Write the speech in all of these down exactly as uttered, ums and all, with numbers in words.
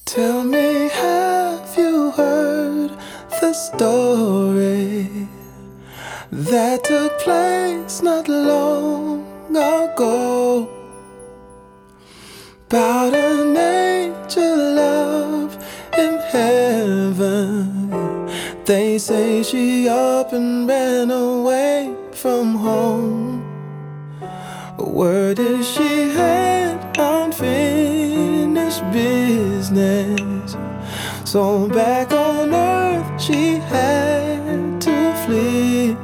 Tell me, have you heard the story that took place not long ago about an angel love in heaven? They say she up and ran away from home. Word is she had unfinished business, so back on earth she had to flee.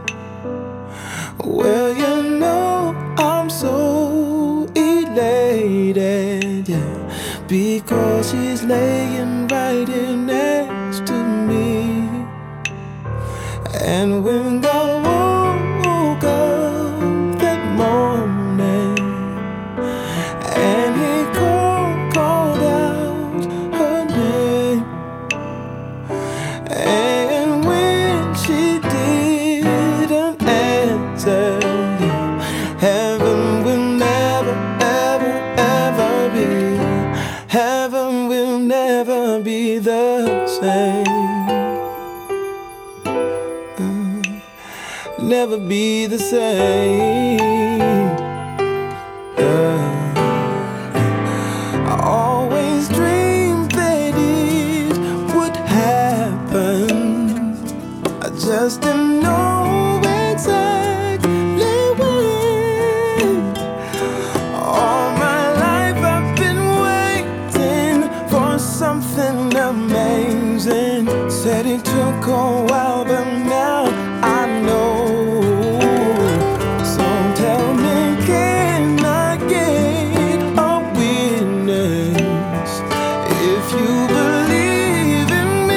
Well, you know I'm so elated, yeah, because she's laying right here next to me. And when God woke up that morning and he called, called out her name, and when she didn't answer, heaven will never, ever, ever be, heaven will never be the same. Never be the same. Yeah. I always dreamed that it would happen. I just didn't know exactly when. All my life I've been waiting for something amazing. Said it took a while, but now I know. If you believe in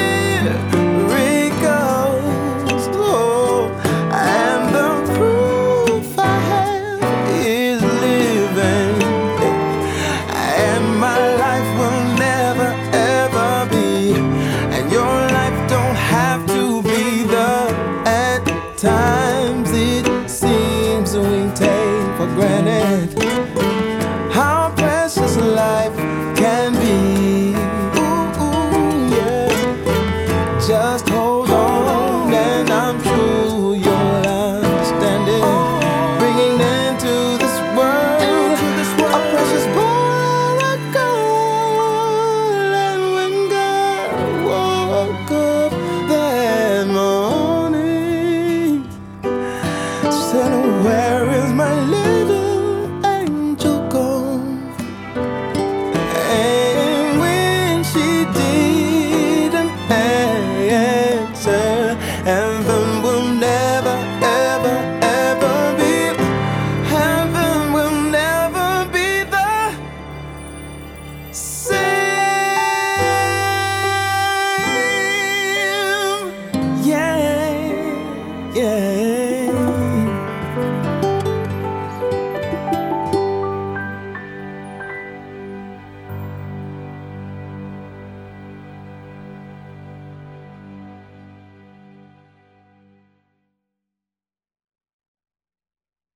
miracles, oh, and the proof I have is living, and my life will never ever be, and your life don't have to be the. At times it seems we take for granted how precious life can be.